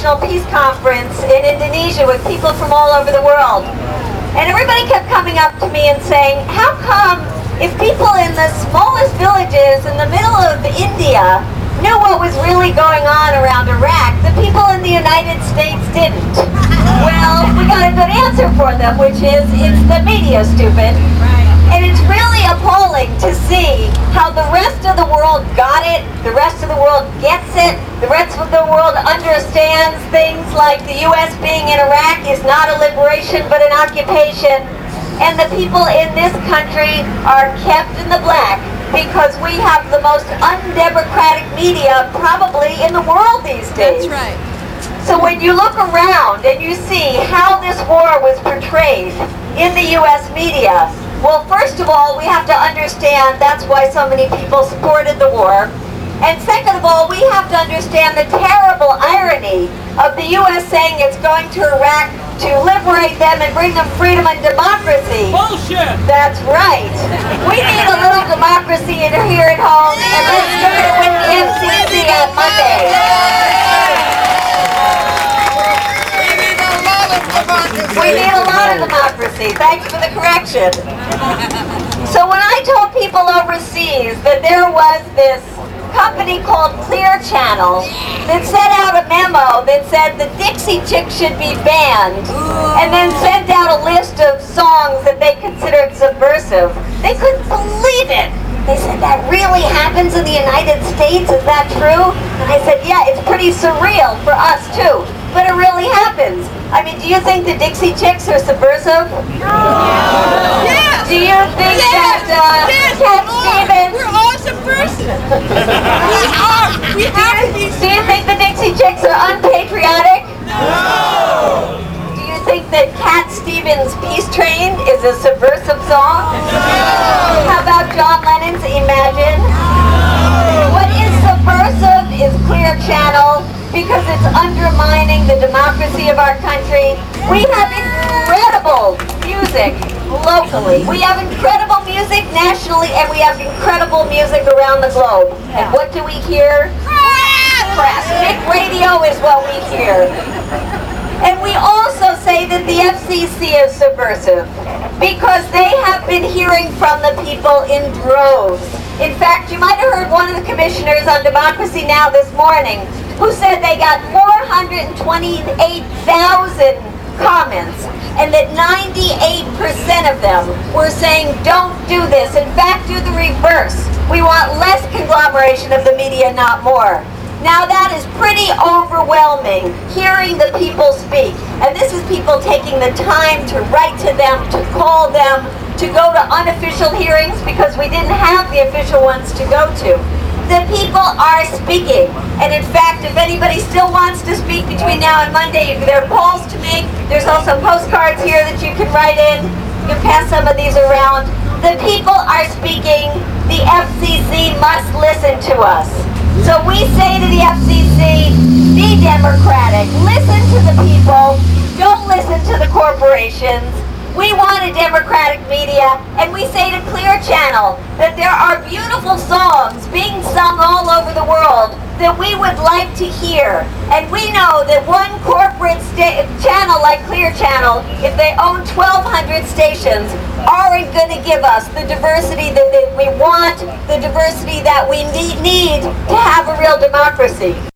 International Peace Conference in Indonesia with people from all over the world. And everybody kept coming up to me and saying, how come if people in the smallest villages in the middle of India knew what was really going on around Iraq, the people in the United States didn't? Well, we got a good answer for them, which is, it's the media, stupid. And it's really appalling to see how the rest of the world got it, the rest of the world gets it, the rest of the world understands things like the U.S. being in Iraq is not a liberation but an occupation, and the people in this country are kept in the black because we have the most undemocratic media probably in the world these days. That's right. So when you look around and you see how this war was portrayed in the U.S. media, well, first of all, we have to understand that's why so many people supported the war. And second of all, we have to understand the terrible irony of the U.S. saying it's going to Iraq to liberate them and bring them freedom and democracy. Bullshit! That's right. We need a little democracy in here at home, and let's start it with the FCC on Monday. We need a lot of democracy. Thanks for the correction. So when I told people overseas that there was this company called Clear Channel that sent out a memo that said the Dixie Chicks should be banned, and then sent out a list of songs that they considered subversive, they couldn't believe it. They said, that really happens in the United States? Is that true? And I said, yeah, it's pretty surreal for us too, but it really happens. I mean, do you think the Dixie Chicks are subversive? Yes! Do you think that Yes, Cat Stevens... we're all subversive. We are. We have to be. Do you think the Dixie Chicks are unpatriotic? No! Do you think that Cat Stevens' Peace Train is a subversive song? No! How about John Lennon's Imagine? What is subversive is Clear Channel because it's undermining the democracy of our country. We have incredible music locally. We have incredible music nationally, and we have incredible music around the globe. And what do we hear? Press. Big radio is what we hear. And we also say that the FCC is subversive because they have been hearing from the people in droves. In fact, you might have heard one of the commissioners on Democracy Now! This morning who said they got 428,000 comments and that 98% of them were saying don't do this. In fact, do the reverse. We want less conglomeration of the media, not more. Now that is pretty overwhelming, hearing the people speak. And this is people taking the time to write to them, to call them, to go to unofficial hearings because we didn't have the official ones to go to. The people are speaking. And in fact, if anybody still wants to speak between now and Monday, there are calls to make. There's also postcards here that you can write in. You can pass some of these around. The people are speaking. The FCC must listen to us. So we say to the FCC, be democratic, listen to the people, don't listen to the corporations. We want a democratic media, and we say to Clear Channel that there are beautiful songs being sung all over the world that we would like to hear. And we know that one corporate channel like Clear Channel, if they own 1,200 stations, aren't going to give us the diversity that we want, the diversity that we need to have a real democracy.